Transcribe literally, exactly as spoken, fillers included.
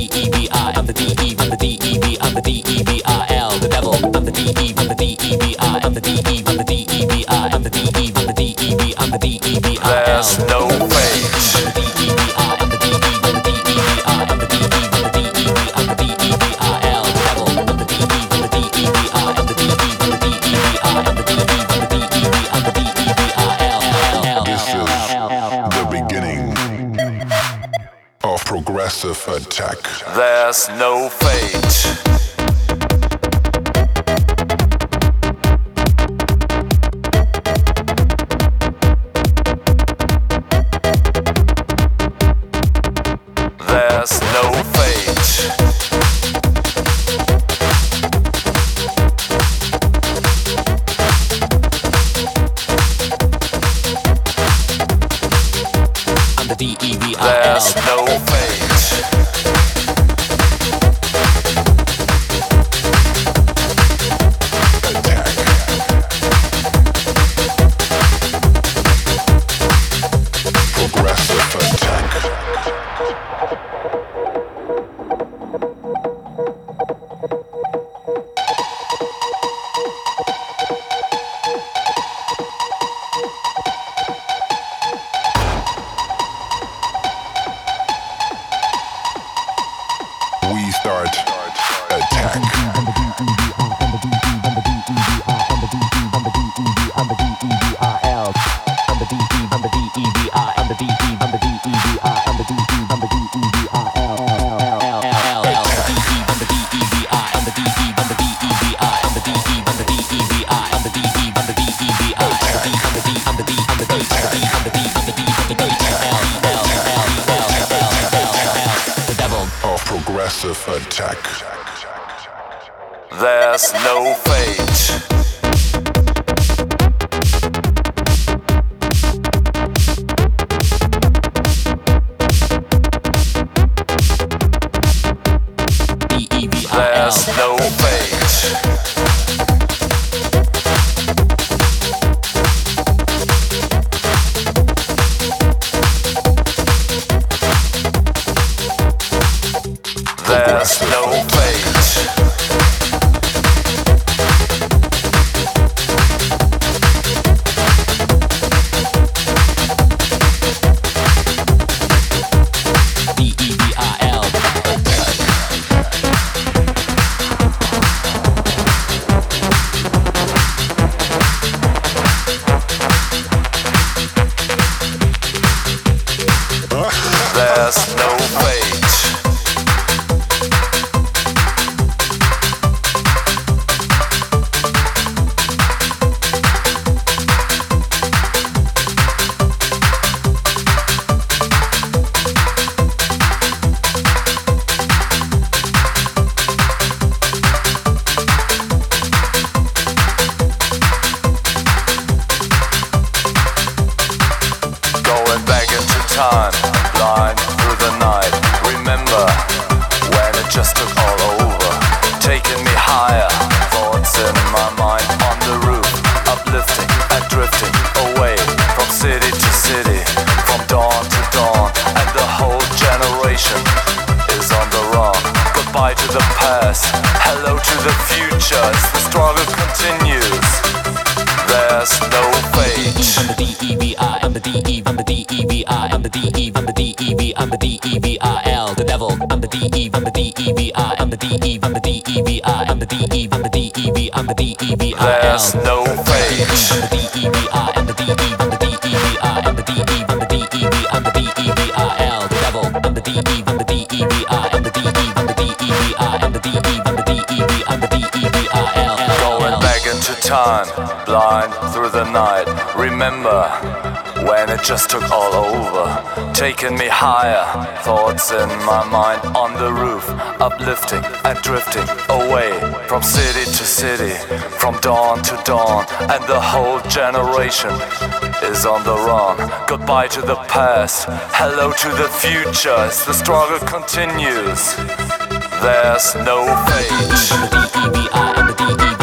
D E V I, I'm the D E, I'm the D E V, I'm the D E V I L, the devil. I'm the D E, I'm the D E V I, I'm the D E, I'm the D E V I, I'm the D E, I'm the D E V, I'm the D E V I L. There's no fate. I'm the D E V I, I'm the D E, I'm the D E V I, I'm the D E, I'm the D E V, I'm the D E V I L, the devil. I'm the D E, I'm the D E V I, I'm the D E, I'm the D E V I, I'm the D E, I'm the D E V, I'm the D E V I L. This is the beginning of progressive attack. There's no fate. There's no fate. I'm the D E V I L. There's no fate. Progressive attack. We start attack. Of progressive attack. There's no fate. There's no fate. There's no fate. D E V I L. There's no fate. Going back into time, blind through the night. Remember when it just took all over, taking me higher. Thoughts in my mind on the roof, uplifting and drifting away from city to city, from dawn to dawn, and the whole generation is on the run. Goodbye to the past, hello to the future. As the struggle continues, there's no fate. I'm the D E V I, I'm the D E, I'm the D E V I, I'm the D E, I'm the D E V, I'm the D E V I L, the devil. I'm the D E, I'm the D E V I, I'm the D E, I'm the D E V I, I'm the D E, I'm the D E V, I'm the D E V I L. There's no fate. I'm the D E V I, I'm the D E, I'm the D E V I, I'm the D E, I'm the D E V, I'm the D E V I L, the devil. I'm the D E, I'm the D E V I, I'm the D E, I'm the D E V I, I'm the D E, I'm the D E V, I'm the D E V I L. Going back into time, blind through the night. Remember when it just took all over, taking me higher. Thoughts in my mind on the roof, uplifting and drifting away from city to city, from dawn to dawn, and the whole generation is on the run. Goodbye to the past, hello to the future. As the struggle continues, there's no fate. I'm the D E V I, I'm the D E V I.